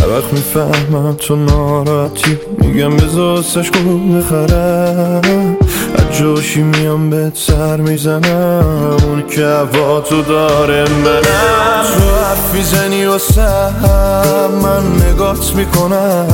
هر وقت میفهمم تو ناراحتی میگم بذار سشکو بخرم، از جوشی میام بهت سر میزنم، اون که هوا تو داره منم. تو حرف میزنی واسه من نگات میکنم،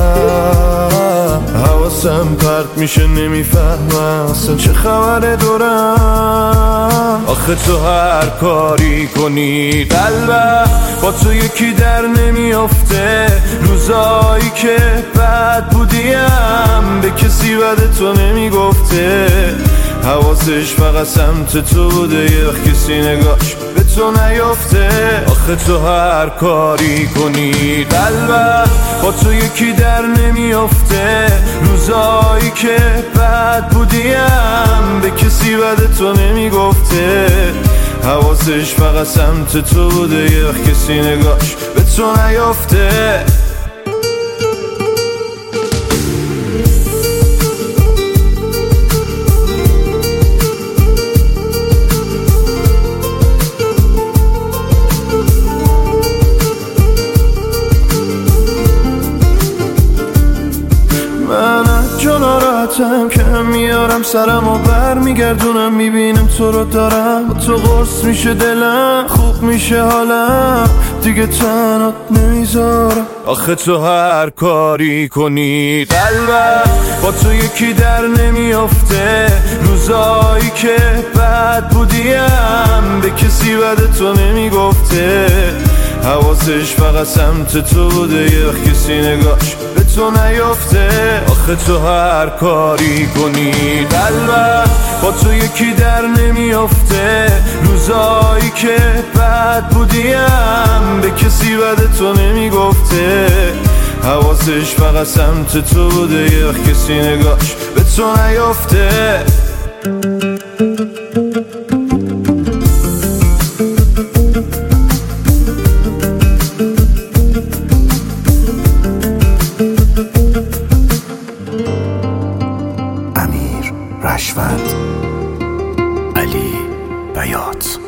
حواسم پرت میشه نمیفهمم اصلا چه خبره دورم. آخه تو هر کاری کنی قلبم با تو یکی در نمیافته، روزایی که بد بودیم به کسی بد تو نمیگفته، حواسش فقط سمت تو بوده یه وقت کسی نگاش به تو نیافته. آخه تو هر کاری کنی قلبم با تو یکی در نمیافته، روزایی که بد بودیم به کسی بد تو نمیگفته، حواسش فقط سمت تو بوده یه وقت کسی نگاش به تو نیافته. ناراحتم که میارم سرم و بر میگردونم، میبینم تو رو دارم، با تو قرص میشه دلم، خوب میشه حالم، دیگه تنات نمیذارم. آخه تو هر کاری کنی قلبم با تو یکی در نمیافته، روزایی که بد بودیم به کسی بد تو نمیگفته، حواسش فقط سمت تو بوده یه وقت کسی نگاش به تو نیافته. آخه تو هر کاری کنی قلبم با تو یکی در نمیافته، روزایی که بد بودیم به کسی بد تو نمیگفته، حواسش فقط سمت تو بوده یه وقت کسی نگاش به تو نیافته. امیر رشوت، علی بیات.